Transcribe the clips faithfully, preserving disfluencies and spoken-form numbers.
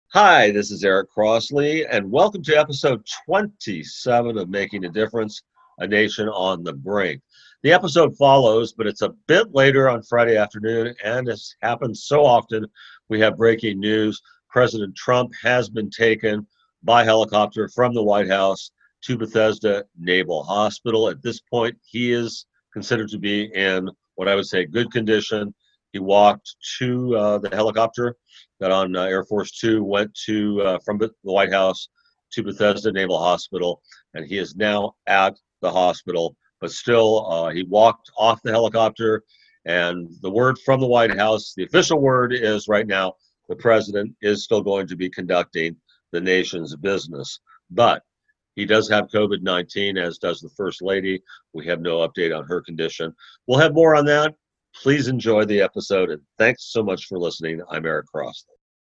Hi, this is Eric Crossley, and welcome to episode twenty-seven of Making a Difference, A Nation on the Brink. The episode follows, but it's a bit later on Friday afternoon, and as happens so often, we have breaking news. President Trump has been taken by helicopter from the White House to Bethesda Naval Hospital. At this point, he is considered to be in what I would say good condition. He walked to uh, the helicopter, got on uh, Air Force Two, went to uh, from the White House to Bethesda Naval Hospital, and he is now at the hospital. But still, uh, he walked off the helicopter, and the word from the White House, the official word is right now, the president is still going to be conducting the nation's business. But he does have COVID nineteen, as does the First Lady. We have no update on her condition. We'll have more on that. Please enjoy the episode, and thanks so much for listening. I'm Eric Crossley.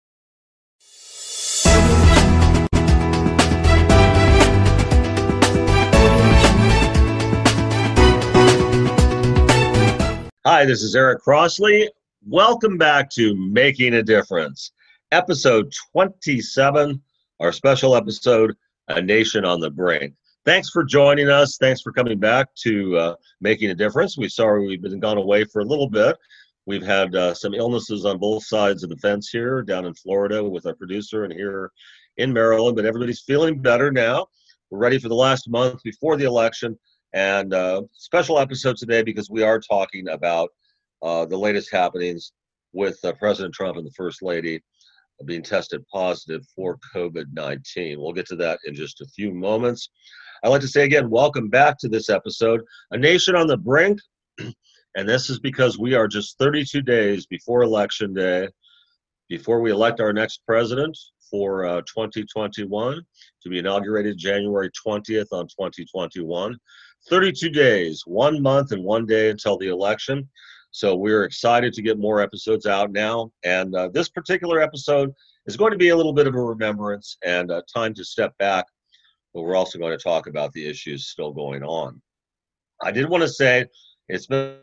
Hi, this is Eric Crossley. Welcome back to Making a Difference, episode twenty-seven, our special episode, A Nation on the Brink. Thanks for joining us. Thanks for coming back to uh, Making a Difference. We're sorry we've been gone away for a little bit. We've had uh, some illnesses on both sides of the fence here, down in Florida with our producer and here in Maryland, but everybody's feeling better now. We're ready for the last month before the election, and uh, special episode today because we are talking about uh, the latest happenings with uh, President Trump and the First Lady being tested positive for COVID nineteen. We'll get to that in just a few moments. I'd like to say again, welcome back to this episode, A Nation on the Brink. And this is because we are just thirty-two days before Election Day, before we elect our next president for uh, twenty twenty-one, to be inaugurated January twentieth on twenty twenty-one. thirty-two days, one month and one day until the election. So we're excited to get more episodes out now. And uh, this particular episode is going to be a little bit of a remembrance and uh, time to step back, but we're also going to talk about the issues still going on. I did want to say it's been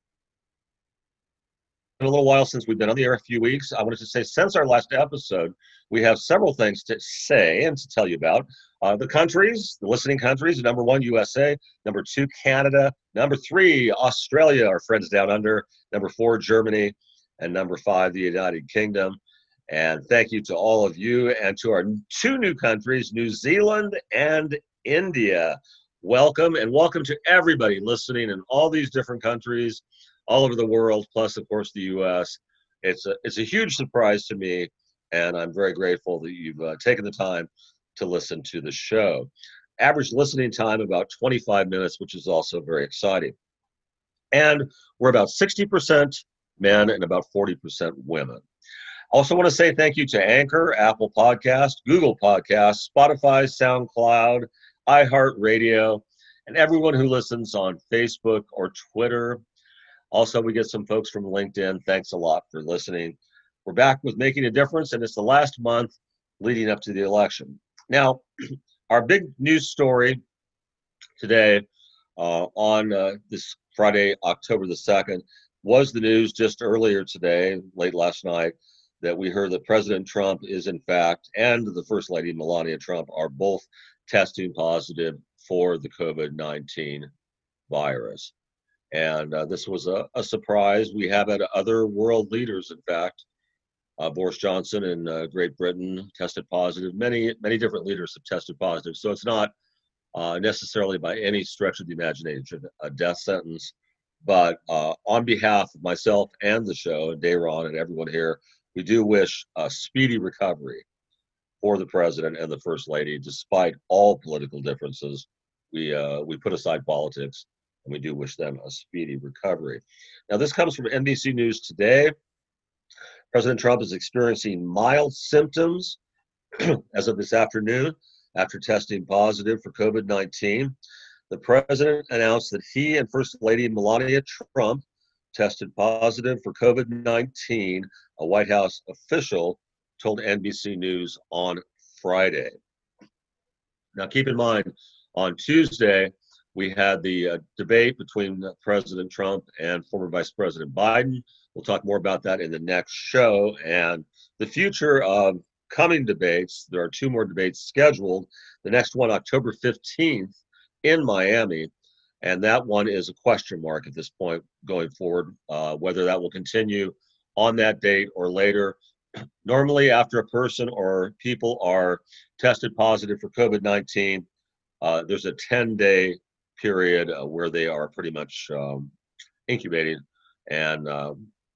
a little while since we've been on the air, a few weeks. I wanted to say since our last episode, we have several things to say and to tell you about. Uh, the countries, the listening countries, number one, U S A, number two, Canada, number three, Australia, our friends down under, number four, Germany, and number five, the United Kingdom. And thank you to all of you and to our two new countries, New Zealand and India. Welcome, and welcome to everybody listening in all these different countries all over the world, plus, of course, the U S. It's a, it's a huge surprise to me, and I'm very grateful that you've uh, taken the time to listen to the show. Average listening time, about twenty-five minutes, which is also very exciting. And we're about sixty percent men and about forty percent women. Also want to say thank you to Anchor, Apple Podcast, Google Podcasts, Spotify, SoundCloud, iHeartRadio, and everyone who listens on Facebook or Twitter. Also, we get some folks from LinkedIn. Thanks a lot for listening. We're back with Making a Difference, and it's the last month leading up to the election. Now, our big news story today uh, on uh, this Friday, October the second, was the news just earlier today, late last night, that we heard that President Trump is in fact, and the First Lady Melania Trump are both testing positive for the COVID nineteen virus. And uh, this was a, a surprise. We have had other world leaders, in fact. Uh, Boris Johnson in uh, Great Britain tested positive. Many, many different leaders have tested positive. So it's not uh, necessarily by any stretch of the imagination a death sentence. But uh, on behalf of myself and the show, and Dayron and everyone here, we do wish a speedy recovery for the president and the First Lady, despite all political differences. We, uh, we put aside politics, and we do wish them a speedy recovery. Now, this comes from N B C News Today. President Trump is experiencing mild symptoms as of this afternoon after testing positive for COVID nineteen. The president announced that he and First Lady Melania Trump tested positive for COVID nineteen, a White House official told N B C News on Friday. Now, keep in mind, on Tuesday, we had the uh, debate between President Trump and former Vice President Biden. We'll talk more about that in the next show. And the future of coming debates. There are two more debates scheduled. The next one, October fifteenth in Miami. And that one is a question mark at this point going forward, uh, whether that will continue on that date or later. Normally, after a person or people are tested positive for COVID nineteen, uh, there's a ten-day period uh, where they are pretty much um, incubating and uh,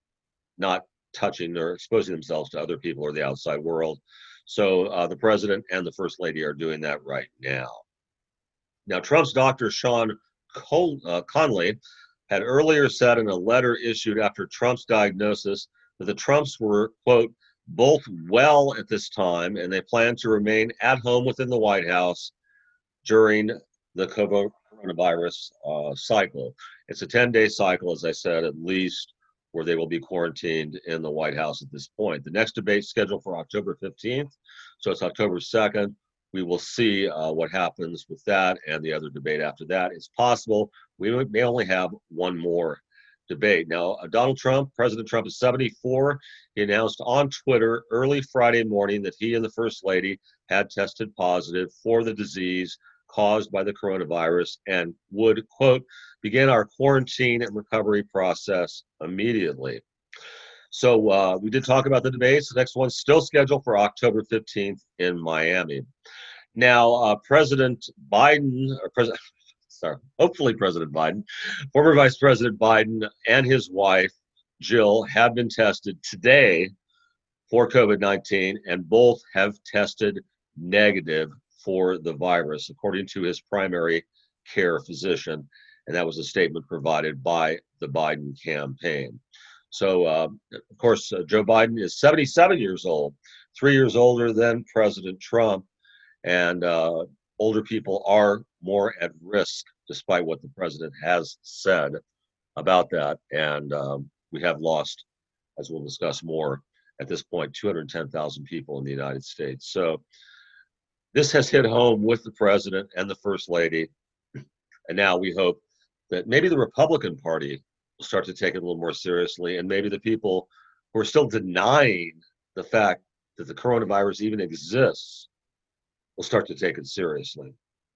not touching or exposing themselves to other people or the outside world. So uh, the president and the first lady are doing that right now. Now, Trump's doctor, Sean Col- uh, Conley, had earlier said in a letter issued after Trump's diagnosis that the Trumps were, quote, both well at this time, and they plan to remain at home within the White House during the coronavirus uh, cycle. It's a ten-day cycle, as I said, at least, where they will be quarantined in the White House at this point. The next debate scheduled for October fifteenth, so it's October second. We will see uh, what happens with that and the other debate after that. It's possible we may only have one more debate. Now, uh, Donald Trump, President Trump is seventy-four. He announced on Twitter early Friday morning that he and the First Lady had tested positive for the disease caused by the coronavirus and would, quote, begin our quarantine and recovery process immediately. So uh, we did talk about the debates. The next one's still scheduled for October fifteenth in Miami. Now, uh, President Biden, or President, sorry, hopefully President Biden, former Vice President Biden and his wife, Jill, have been tested today for COVID nineteen, and both have tested negative for the virus, according to his primary care physician. And that was a statement provided by the Biden campaign. So, uh, of course, uh, Joe Biden is seventy-seven years old, three years older than President Trump. And uh, older people are more at risk, despite what the president has said about that. And um, we have lost, as we'll discuss more at this point, two hundred ten thousand people in the United States. So this has hit home with the president and the first lady. And now we hope that maybe the Republican Party will start to take it a little more seriously, and maybe the people who are still denying the fact that the coronavirus even exists will start to take it seriously.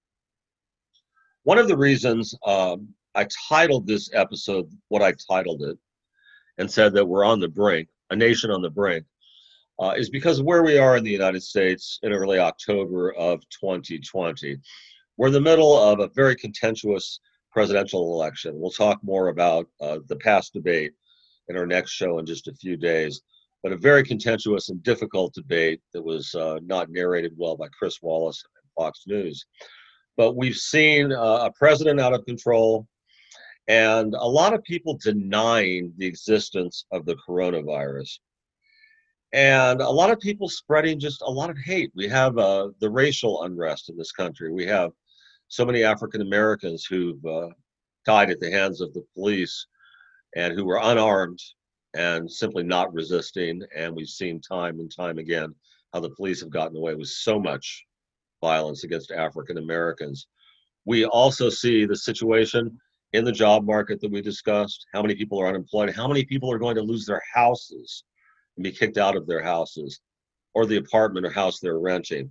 One of the reasons um, I titled this episode what I titled it and said that we're on the brink, a nation on the brink, uh, is because of where we are in the United States in early October of twenty twenty. We're in the middle of a very contentious presidential election. We'll talk more about uh, the past debate in our next show in just a few days. But a very contentious and difficult debate that was uh, not narrated well by Chris Wallace and Fox News. But we've seen uh, a president out of control and a lot of people denying the existence of the coronavirus. And a lot of people spreading just a lot of hate. We have uh, the racial unrest in this country. We have so many African Americans who've uh, died at the hands of the police and who were unarmed and simply not resisting. And we've seen time and time again how the police have gotten away with so much violence against African Americans. We also see the situation in the job market that we discussed, how many people are unemployed, how many people are going to lose their houses and be kicked out of their houses or the apartment or house they're renting.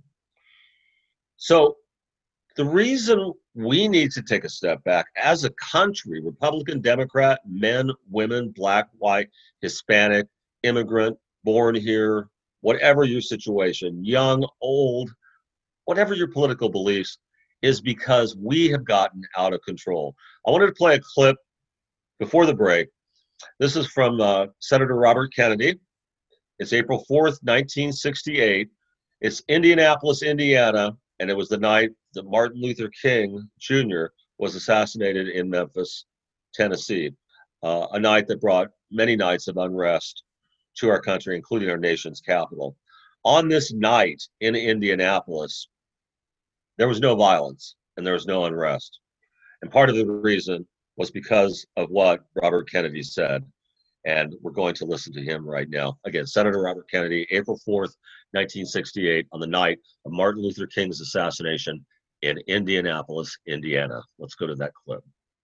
So the reason we need to take a step back as a country, Republican, Democrat, men, women, black, white, Hispanic, immigrant, born here, whatever your situation, young, old, whatever your political beliefs, is because we have gotten out of control. I wanted to play a clip before the break. This is from uh, Senator Robert Kennedy. It's April fourth, nineteen sixty-eight. It's Indianapolis, Indiana, and it was the night that Martin Luther King Junior was assassinated in Memphis, Tennessee, uh, a night that brought many nights of unrest to our country, including our nation's capital. On this night in Indianapolis, there was no violence and there was no unrest. And part of the reason was because of what Robert Kennedy said. And we're going to listen to him right now. Again, Senator Robert Kennedy, April fourth, nineteen sixty-eight, on the night of Martin Luther King's assassination in Indianapolis, Indiana. Let's go to that clip.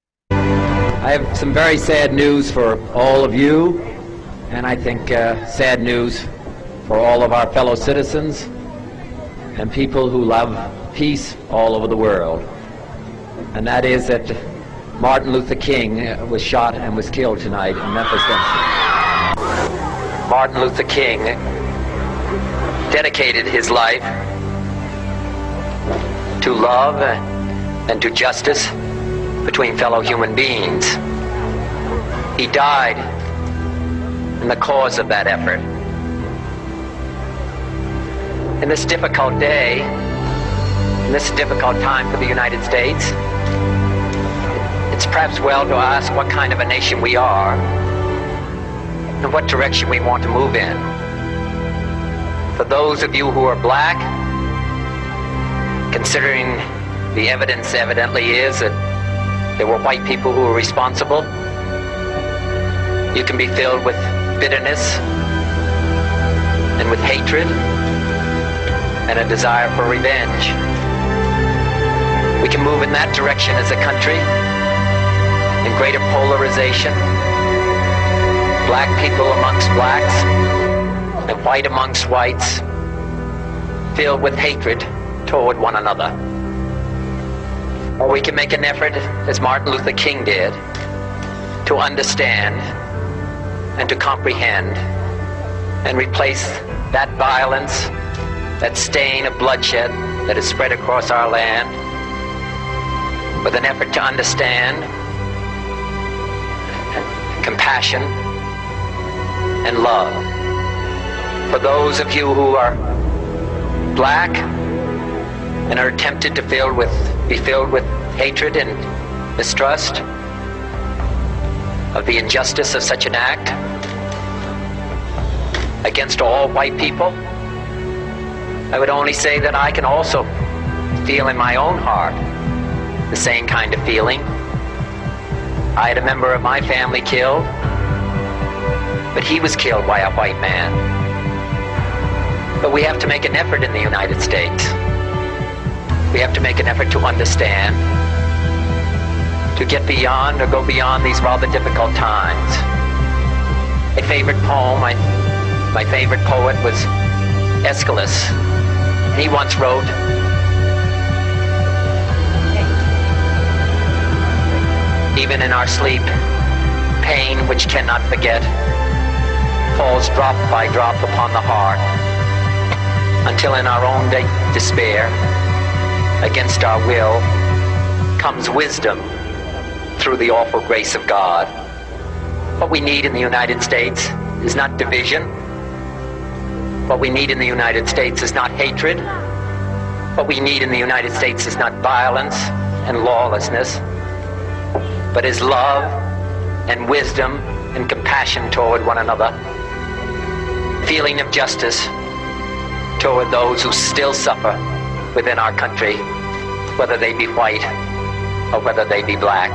I have some very sad news for all of you, and I think uh, sad news for all of our fellow citizens and people who love peace all over the world. And that is that Martin Luther King was shot and was killed tonight in Memphis, Tennessee. Martin Luther King dedicated his life to love and to justice between fellow human beings. He died in the cause of that effort. In this difficult day, in this difficult time for the United States, it's perhaps well to ask what kind of a nation we are and what direction we want to move in. For those of you who are black, considering the evidence evidently is that there were white people who were responsible, you can be filled with bitterness and with hatred and a desire for revenge. We can move in that direction as a country, in greater polarization, black people amongst blacks and white amongst whites, filled with hatred toward one another. Or we can make an effort, as Martin Luther King did, to understand and to comprehend and replace that violence, that stain of bloodshed that is spread across our land, with an effort to understand compassion and love. For those of you who are black and are tempted to fill with, be filled with hatred and mistrust of the injustice of such an act against all white people, I would only say that I can also feel in my own heart the same kind of feeling. I had a member of my family killed, but he was killed by a white man. But we have to make an effort in the United States. We have to make an effort to understand, to get beyond or go beyond these rather difficult times. A favorite poem, my, my favorite poet was Aeschylus. He once wrote, "Even in our sleep, pain which cannot forget falls drop by drop upon the heart, until in our own de- despair, against our will, comes wisdom through the awful grace of God." What we need in the United States is not division. What we need in the United States is not hatred. What we need in the United States is not violence and lawlessness, but is love and wisdom and compassion toward one another, feeling of justice toward those who still suffer within our country, whether they be white or whether they be black.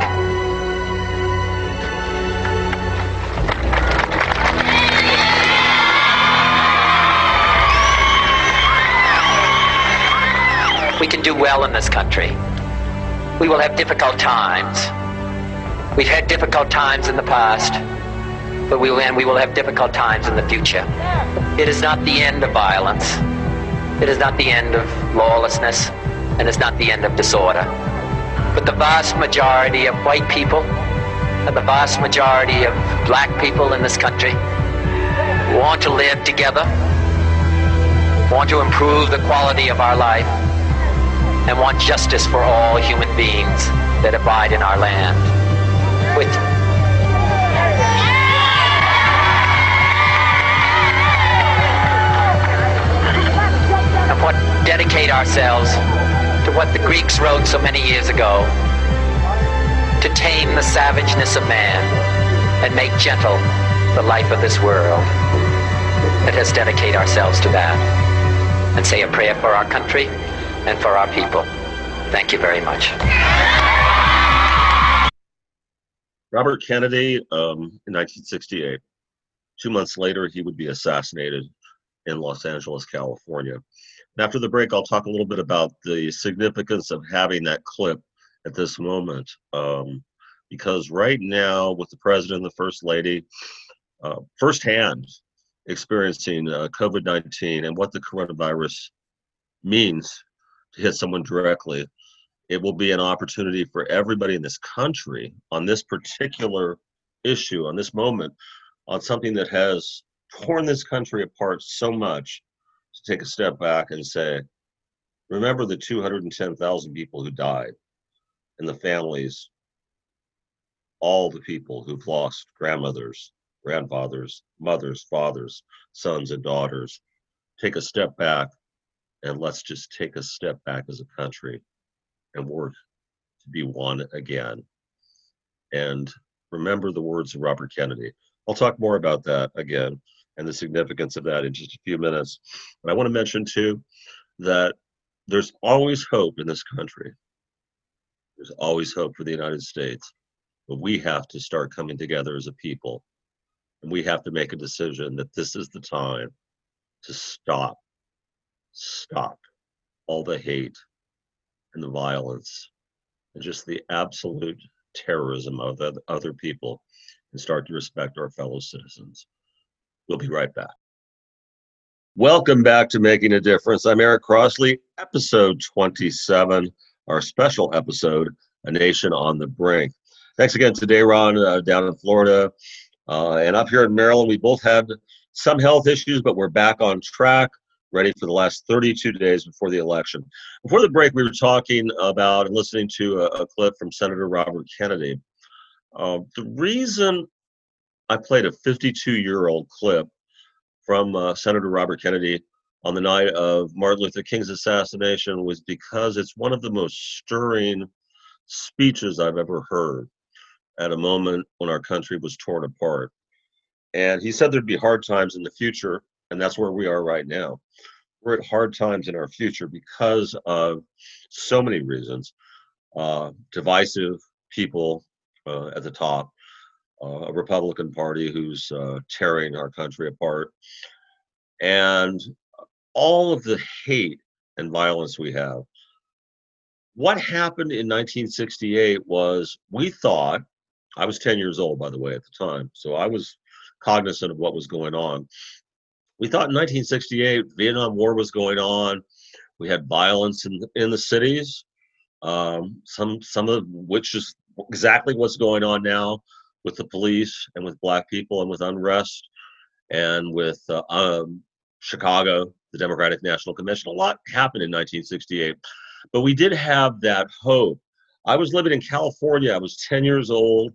We can do well in this country. We will have difficult times. We've had difficult times in the past, but we will, and we will have difficult times in the future. It is not the end of violence. It is not the end of lawlessness, and it's not the end of disorder. But the vast majority of white people and the vast majority of black people in this country want to live together, want to improve the quality of our life, and want justice for all human beings that abide in our land. With and what dedicate ourselves to what the Greeks wrote so many years ago, to tame the savageness of man and make gentle the life of this world. Let us dedicate ourselves to that and say a prayer for our country and for our people. Thank you very much. Robert Kennedy, um, in nineteen sixty-eight. Two months later, he would be assassinated in Los Angeles, California. And after the break, I'll talk a little bit about the significance of having that clip at this moment. Um, because right now, with the president and the first lady, uh, firsthand, experiencing uh, COVID nineteen and what the coronavirus means to hit someone directly, it will be an opportunity for everybody in this country on this particular issue, on this moment, on something that has torn this country apart so much, to take a step back and say, remember the two hundred ten thousand people who died and the families, all the people who've lost grandmothers, grandfathers, mothers, fathers, sons, and daughters. Take a step back, and let's just take a step back as a country and work to be one again. And remember the words of Robert Kennedy. I'll talk more about that again and the significance of that in just a few minutes. But I want to mention too that there's always hope in this country. There's always hope for the United States. But we have to start coming together as a people. And we have to make a decision that this is the time to stop, stop all the hate and the violence and just the absolute terrorism of the other people and start to respect our fellow citizens. We'll be right back. Welcome back to Making a Difference. I'm Eric Crossley, episode twenty-seven, our special episode, A Nation on the Brink. Thanks again today, Ron, uh, down in Florida. Uh, and up here in Maryland, we both had some health issues, but we're back on track, ready for the last thirty-two days before the election. Before the break, we were talking about and listening to a, a clip from Senator Robert Kennedy. Uh, the reason I played a fifty-two-year-old clip from uh, Senator Robert Kennedy on the night of Martin Luther King's assassination was because it's one of the most stirring speeches I've ever heard at a moment when our country was torn apart. And he said there'd be hard times in the future, and that's where we are right now. We're at hard times in our future because of so many reasons. Uh, divisive people uh, at the top, uh, a Republican Party who's uh, tearing our country apart, and all of the hate and violence we have. What happened in nineteen sixty-eight was we thought, I was ten years old, by the way, at the time, so I was cognizant of what was going on. We thought in nineteen sixty-eight, Vietnam War was going on. We had violence in, in the cities, um, some, some of which is exactly what's going on now with the police and with Black people and with unrest and with uh, um, Chicago, the Democratic National Convention. A lot happened in nineteen sixty-eight, but we did have that hope. I was living in California. I was ten years old.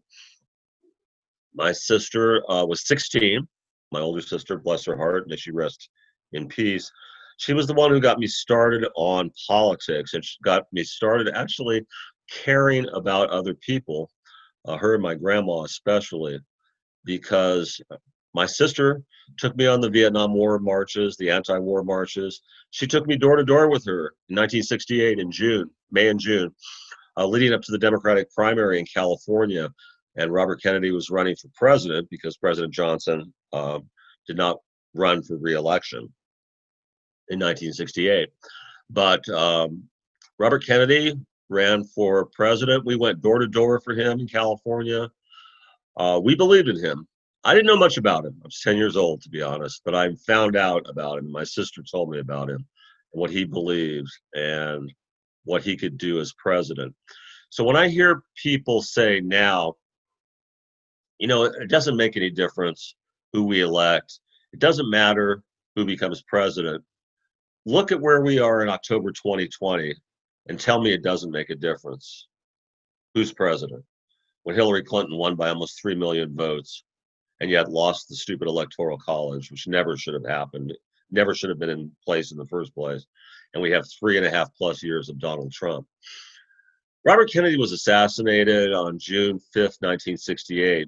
My sister uh, was sixteen. My older sister, bless her heart, may she rest in peace. She was the one who got me started on politics, and she got me started actually caring about other people, uh, her and my grandma especially, because my sister took me on the Vietnam War marches, the anti-war marches. She took me door to door with her in nineteen sixty-eight in June, May and June, uh, leading up to the Democratic primary in California. And Robert Kennedy was running for president because President Johnson um, did not run for re-election in nineteen sixty-eight. But um, Robert Kennedy ran for president. We went door to door for him in California. Uh, we believed in him. I didn't know much about him. I was ten years old, to be honest, but I found out about him. My sister told me about him and what he believed and what he could do as president. So when I hear people say now, you know, it doesn't make any difference who we elect. It doesn't matter who becomes president. Look at where we are in October twenty twenty and tell me it doesn't make a difference. Who's president? When Hillary Clinton won by almost three million votes and yet lost the stupid electoral college, which never should have happened, never should have been in place in the first place. And we have three and a half plus years of Donald Trump. Robert Kennedy was assassinated on June fifth, nineteen sixty-eight.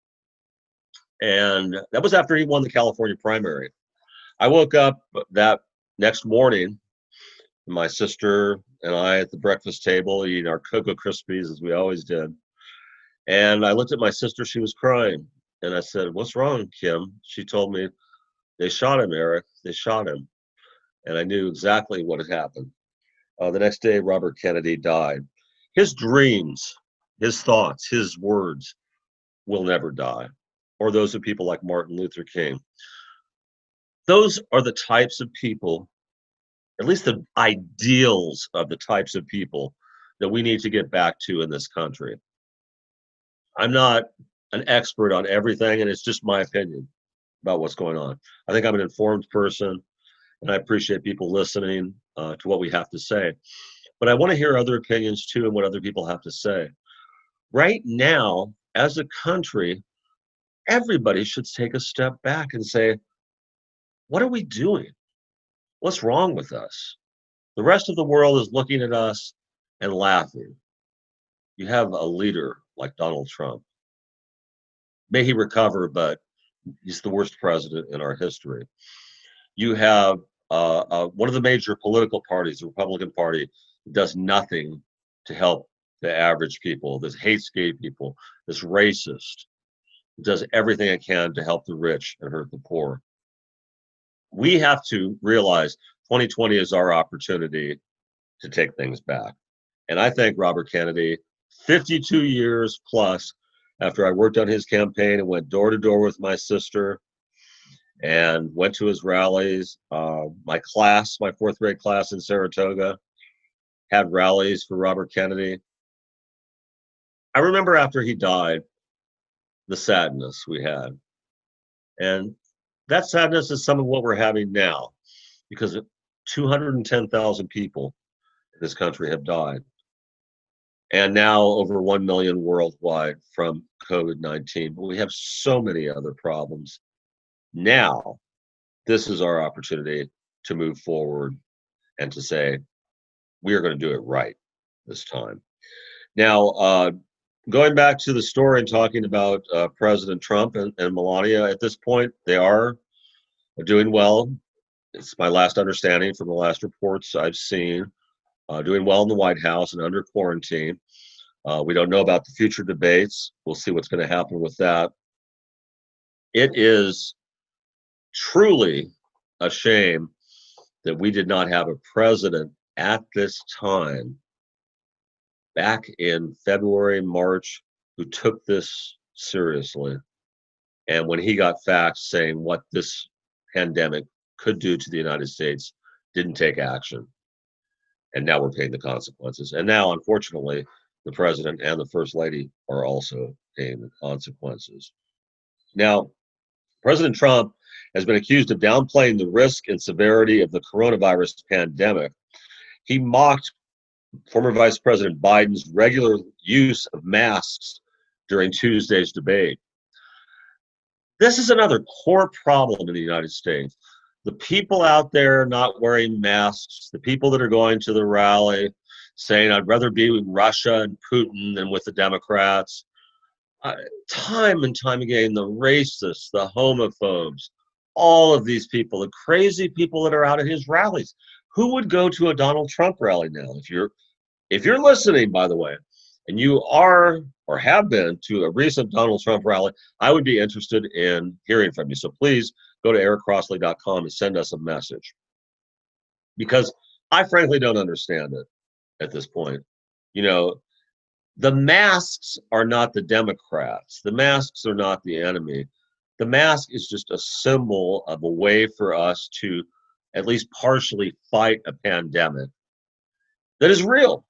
And that was after he won the California primary. I woke up that next morning, my sister and I at the breakfast table eating our Cocoa Krispies as we always did. And I looked at my sister, she was crying. And I said, "What's wrong, Kim?" She told me, "They shot him, Eric, they shot him." And I knew exactly what had happened. Uh, the next day, Robert Kennedy died. His dreams, his thoughts, his words will never die, or those of people like Martin Luther King. Those are the types of people, at least the ideals of the types of people that we need to get back to in this country. I'm not an expert on everything, and it's just my opinion about what's going on. I think I'm an informed person, and I appreciate people listening uh, to what we have to say. But I want to hear other opinions too and what other people have to say. Right now, as a country, everybody should take a step back and say, what are we doing? What's wrong with us? The rest of the world is looking at us and laughing. You have a leader like Donald Trump. May he recover, but he's the worst president in our history. You have uh, uh, one of the major political parties, the Republican Party, does nothing to help the average people, this hates gay people, this racist, does everything it can to help the rich and hurt the poor. We have to realize twenty twenty is our opportunity to take things back. And I thank Robert Kennedy, fifty-two years plus after I worked on his campaign and went door to door with my sister and went to his rallies. Uh, my class, my fourth grade class in Saratoga, had rallies for Robert Kennedy. I remember after he died, the sadness we had. And that sadness is some of what we're having now, because two hundred ten thousand people in this country have died. And now over one million worldwide from COVID nineteen. But we have so many other problems. Now, this is our opportunity to move forward and to say, we are going to do it right this time. Now, uh, going back to the story and talking about uh, President Trump and, and Melania, at this point, they are doing well. It's my last understanding from the last reports I've seen. Uh, doing well in the White House and under quarantine. Uh, we don't know about the future debates. We'll see what's going to happen with that. It is truly a shame that we did not have a president at this time, back in February, March, who took this seriously. And when he got facts saying what this pandemic could do to the United States, didn't take action. And now we're paying the consequences. And now, unfortunately, the president and the first lady are also paying the consequences. Now, President Trump has been accused of downplaying the risk and severity of the coronavirus pandemic. He mocked former Vice President Biden's regular use of masks during Tuesday's debate. This is another core problem in the United States. The people out there not wearing masks, the people that are going to the rally saying, I'd rather be with Russia and Putin than with the Democrats. Uh, time and time again, the racists, the homophobes, all of these people, the crazy people that are out at his rallies. Who would go to a Donald Trump rally now? If you're, if you're listening, by the way, and you are or have been to a recent Donald Trump rally, I would be interested in hearing from you. So please go to eric crossley dot com and send us a message. Because I frankly don't understand it at this point. You know, the masks are not the Democrats. The masks are not the enemy. The mask is just a symbol of a way for us to at least partially fight a pandemic that is real.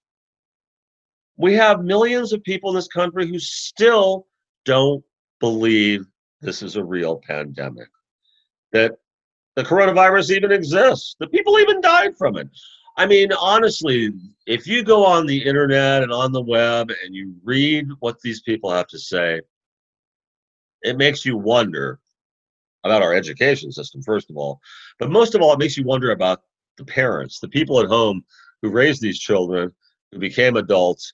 We have millions of people in this country who still don't believe this is a real pandemic, that the coronavirus even exists, that people even died from it. I mean, honestly, if you go on the internet and on the web and you read what these people have to say, it makes you wonder about our education system, first of all. But most of all, it makes you wonder about the parents, the people at home who raised these children, who became adults,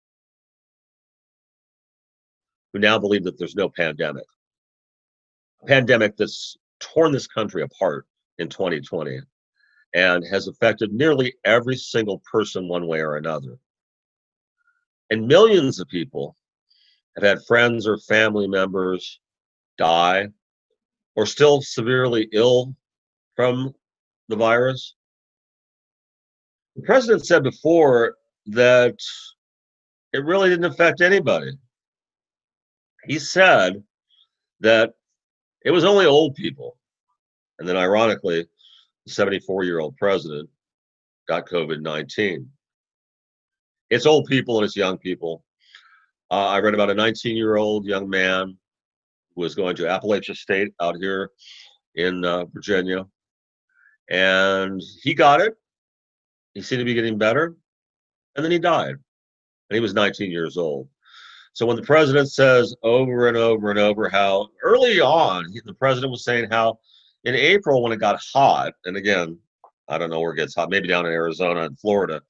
who now believe that there's no pandemic. A pandemic that's torn this country apart in twenty twenty and has affected nearly every single person one way or another. And millions of people have had friends or family members die or still severely ill from the virus. The president said before that it really didn't affect anybody. He said that it was only old people And then ironically, the seventy-four-year-old president got COVID nineteen. It's old people and it's young people. Uh, I read about a nineteen-year-old young man who was going to Appalachia State out here in uh, Virginia, and he got it. He seemed to be getting better, and then he died, and he was nineteen years old. So when the president says over and over and over how early on, the president was saying how in April when it got hot, and again, I don't know where it gets hot, maybe down in Arizona and Florida,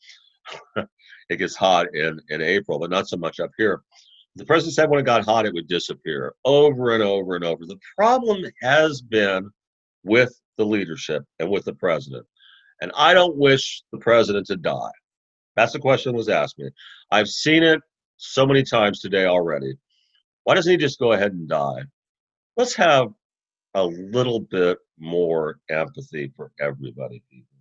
it gets hot in, in April, but not so much up here. The president said when it got hot, it would disappear over and over and over. The problem has been with the leadership and with the president. And I don't wish the president to die. That's the question that was asked me. I've seen it so many times today already. Why doesn't he just go ahead and die? Let's have a little bit more empathy for everybody, people.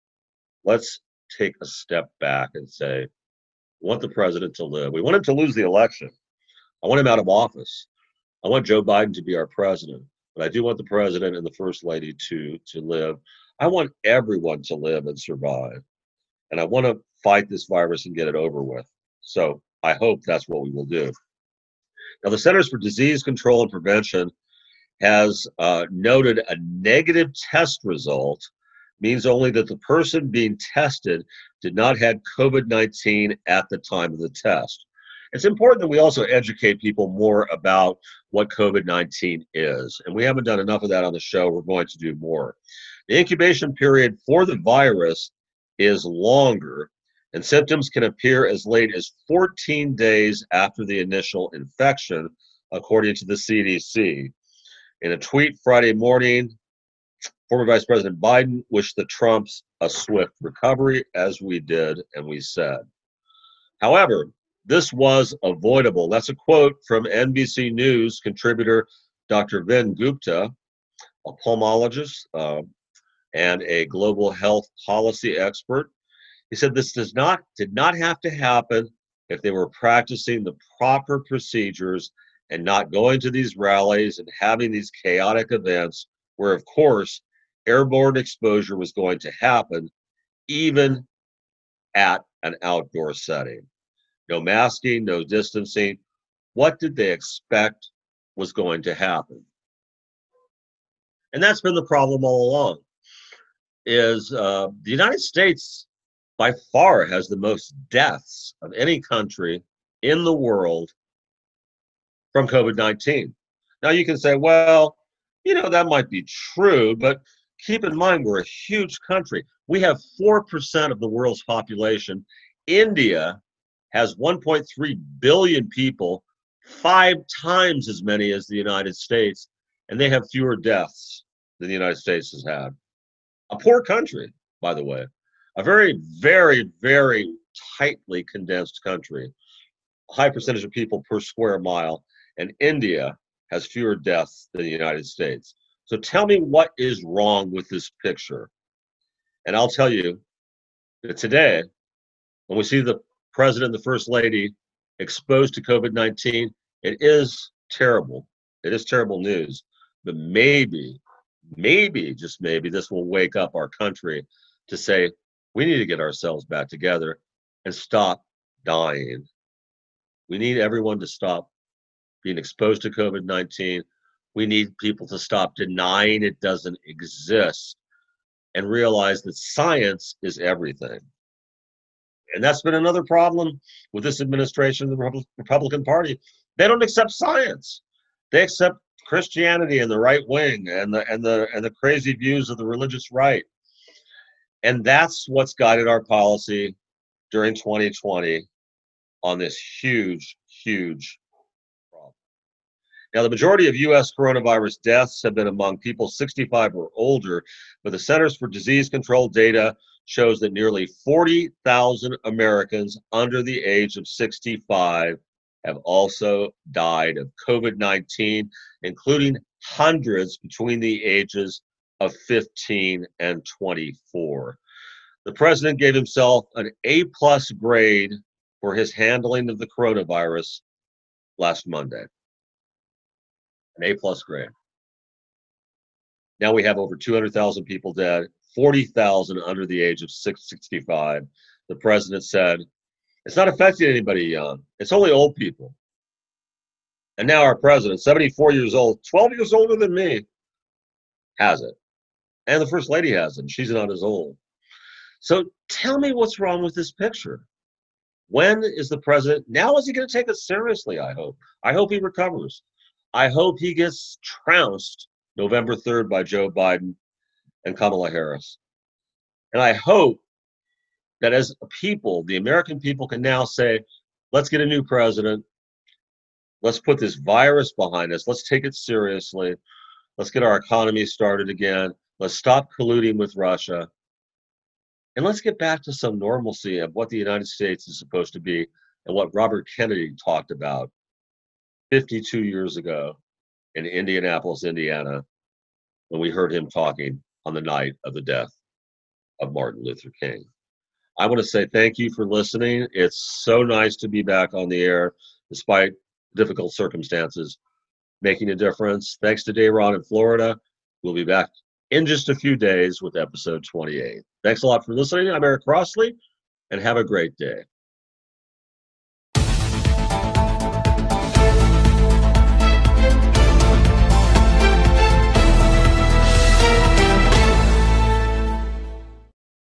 Let's take a step back and say, we want the president to live. We want him to lose the election. I want him out of office. I want Joe Biden to be our president. But I do want the president and the first lady to, to live. I want everyone to live and survive. And I want to fight this virus and get it over with. So I hope that's what we will do. Now, the Centers for Disease Control and Prevention has uh, noted a negative test result means only that the person being tested did not have COVID nineteen at the time of the test. It's important that we also educate people more about what COVID nineteen is, and we haven't done enough of that on the show. We're going to do more. The incubation period for the virus is longer, and symptoms can appear as late as fourteen days after the initial infection, according to the C D C. In a tweet Friday morning, former Vice President Biden wished the Trumps a swift recovery, as we did and we said. However, this was avoidable. That's a quote from N B C News contributor Doctor Vin Gupta, a pulmonologist uh, and a global health policy expert. He said this does not did not have to happen if they were practicing the proper procedures and not going to these rallies and having these chaotic events where, of course, airborne exposure was going to happen, even at an outdoor setting. No masking, no distancing. What did they expect was going to happen? And that's been the problem all along, is uh, the United States by far has the most deaths of any country in the world from COVID nineteen. Now you can say, well, you know, that might be true, but keep in mind, we're a huge country. We have four percent of the world's population. India has one point three billion people, five times as many as the United States, and they have fewer deaths than the United States has had. A poor country, by the way, a very, very, very tightly condensed country, a high percentage of people per square mile, and India has fewer deaths than the United States. So tell me what is wrong with this picture. And I'll tell you that today, when we see the president and the first lady exposed to COVID nineteen, it is terrible. It is terrible news. But maybe, maybe, just maybe, this will wake up our country to say, we need to get ourselves back together and stop dying. We need everyone to stop being exposed to COVID nineteen. We need people to stop denying it doesn't exist and realize that science is everything. And that's been another problem with this administration, the Republican Party. They don't accept science. They accept Christianity and the right wing and the and the and the crazy views of the religious right. And that's what's guided our policy during twenty twenty on this huge, huge problem. Now, the majority of U S coronavirus deaths have been among people sixty-five or older, but the Centers for Disease Control data shows that nearly forty thousand Americans under the age of sixty-five have also died of COVID nineteen, including hundreds between the ages of fifteen and twenty-four. The president gave himself an A-plus grade for his handling of the coronavirus last Monday. An A-plus grade. Now we have over two hundred thousand people dead, forty thousand under the age of sixty-five. The president said, it's not affecting anybody young. It's only old people. And now our president, seventy-four years old, twelve years older than me, has it. And the first lady has it. And she's not as old. So tell me what's wrong with this picture. When is the president, now is he going to take it seriously, I hope. I hope he recovers. I hope he gets trounced November third by Joe Biden and Kamala Harris. And I hope that as a people, the American people can now say, let's get a new president. Let's put this virus behind us. Let's take it seriously. Let's get our economy started again. Let's stop colluding with Russia. And let's get back to some normalcy of what the United States is supposed to be and what Robert Kennedy talked about fifty-two years ago in Indianapolis, Indiana, when we heard him talking on the night of the death of Martin Luther King. I want to say thank you for listening. It's so nice to be back on the air, despite difficult circumstances, making a difference. Thanks to Dayron in Florida. We'll be back in just a few days with episode twenty-eight. Thanks a lot for listening. I'm Eric Crossley, and have a great day.